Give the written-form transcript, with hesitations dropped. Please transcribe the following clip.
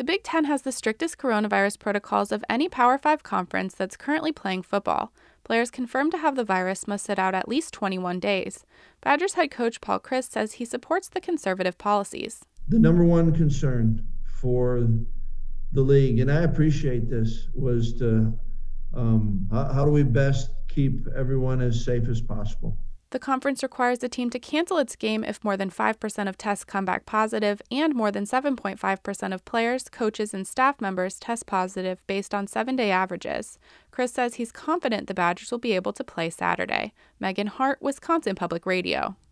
The Big Ten has the strictest coronavirus protocols of any Power 5 conference that's currently playing football. Players confirmed to have the virus must sit out at least 21 days. Badgers head coach Paul Chryst says he supports the conservative policies. The number one concern for the league, and I appreciate this, was to how do we best keep everyone as safe as possible. The conference requires the team to cancel its game if more than 5% of tests come back positive and more than 7.5% of players, coaches, and staff members test positive based on 7-day averages. Chryst says he's confident the Badgers will be able to play Saturday. Megan Hart, Wisconsin Public Radio.